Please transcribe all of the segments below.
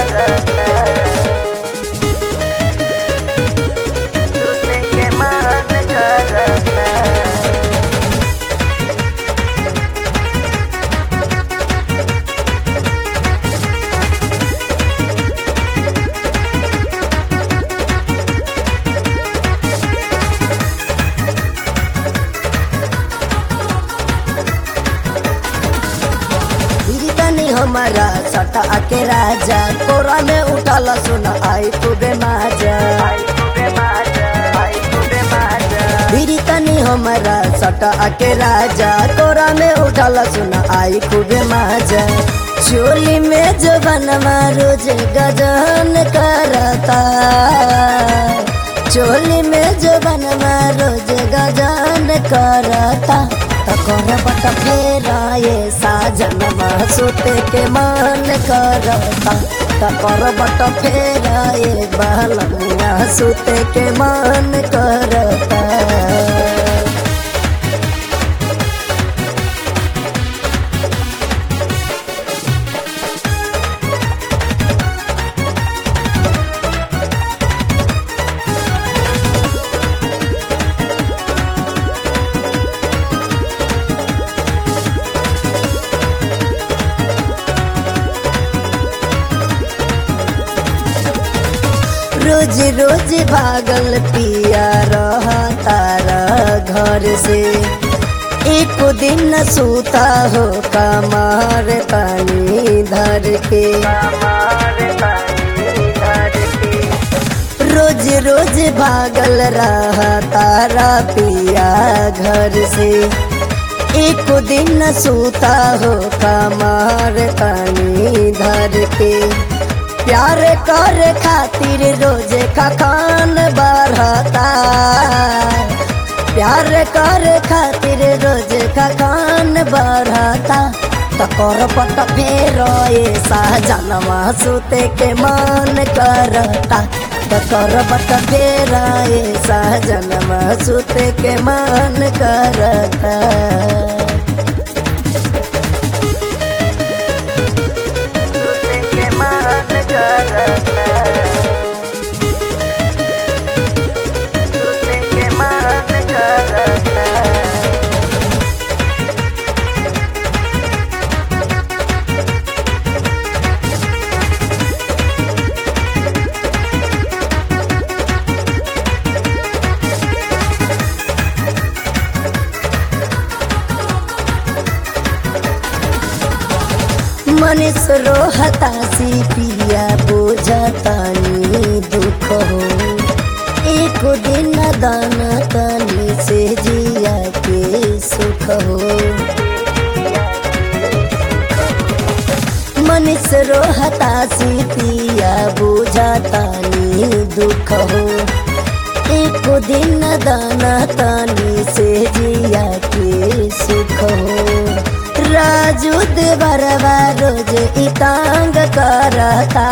करता, सुते के मन करता। हमारा सटा के राजा कोरा में उठल सुन आई खूबे माजा, बीरी तनी हमारा सटा के राजा कोरा में उठल सुन आई खूबे माजा। चोली में जो बनवा रोज गजन करता, चोली में जो बनवा रोज गजन करता। तकर बट फेरा ये साजनमा सुते के मन करता, तकर बट फेरा ये बहलमिया सुते के मन करता। रोज रोज भागल पिया रहा तारा घर से, एक दिन न सूता हो कमार पानी धर के, रोज रोज भागल रहा तारा पिया घर से, एक दिन न सूता हो कमार पानी धर के। प्यार कर खातिर रोज खखान बढ़ता, प्यार कर खातिर रोज खखान बढ़ता। तकर पट फेर ये साजनमा सुते के मन करता, तकर पट फेर ये साजनमा सुते के मन करता। मनीष रोहतासी पिया बोझतानी दुख हो, एक दिन दाना तनी से जिया के सुख हो। मनीष रोहतासी पिया बोझतानी दुख हो, एक दिन दाना तनी से जिया के सुख हो। राजू देवरवा रोज इतांग करता,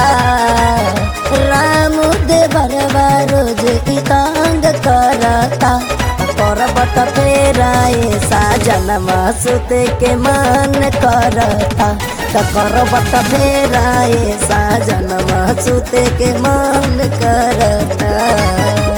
रामू देवरवा रोज इतांग करता। करबट फेरा ये साजनमा सुते के मन करता, करबट फेरा ये साजनमा सुते के मन करता।